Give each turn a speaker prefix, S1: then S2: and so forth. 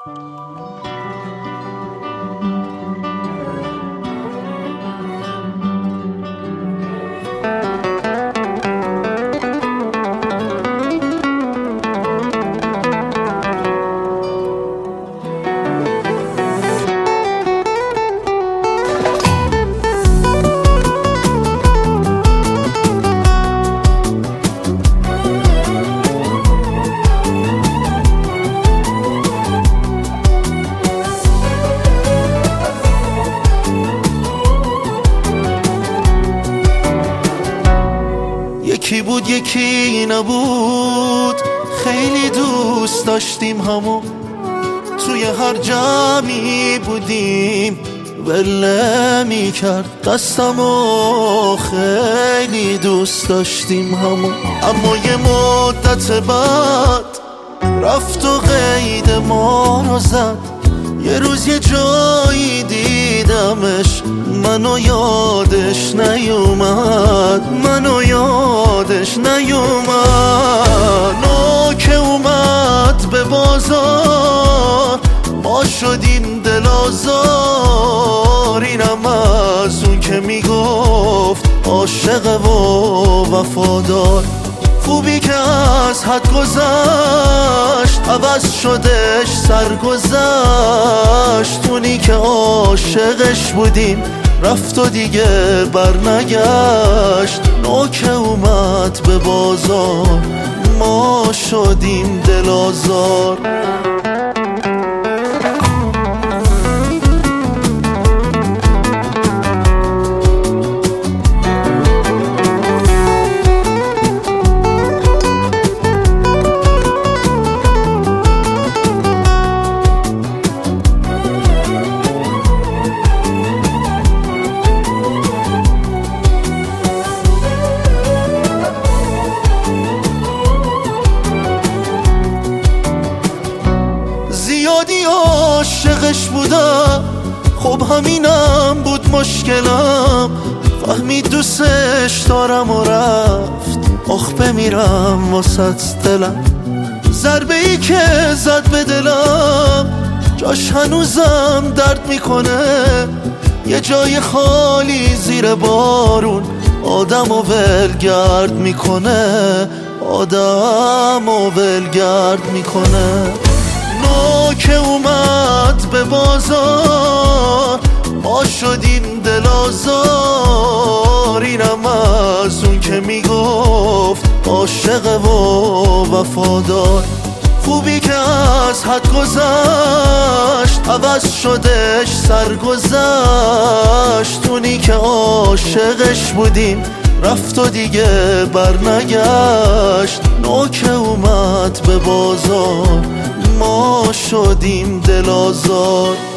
S1: یکی بود یکی نبود، خیلی دوست داشتیم همو، توی هر جمعی بودیم بله میکرد دستمو، خیلی دوست داشتیم همو. اما یه مدت بعد رفت و قید ما رو زد، یه روز یه جایی دیدمش، منو یادش نیومد، منو یادش نیومد. نوکه اومد به بازار، ما شدیم دل آزار، اینم از اون که میگفت عاشق و وفادار. خوبی که از حد گذشت، عوض شدش سرگذشت، اونی که عاشقش بودیم رفت و دیگه برنگشت. نوکه اومد به بازار، ما شدیم دل آزار. زیادی عاشقش بودم، خب همینم بود مشکلم، فهمید دوستش دارم و رفت، آخ بمیرم واسه دلم. ضربه ای که زد به دلم، جاش هنوزم درد میکنه، یه جای خالی زیر بارون آدمو ولگرد میکنه، آدمو ولگرد میکنه. نوکه اومد به بازار، ما شدیم دل آزار، اینم از اون که میگفت عاشق و وفادار. خوبی که از حد گذشت، عوض شدش سرگذشت، اونی که عاشقش بودیم رفت و دیگه برنگشت. نوکه اومد به بازار، ما شدیم دل آزار.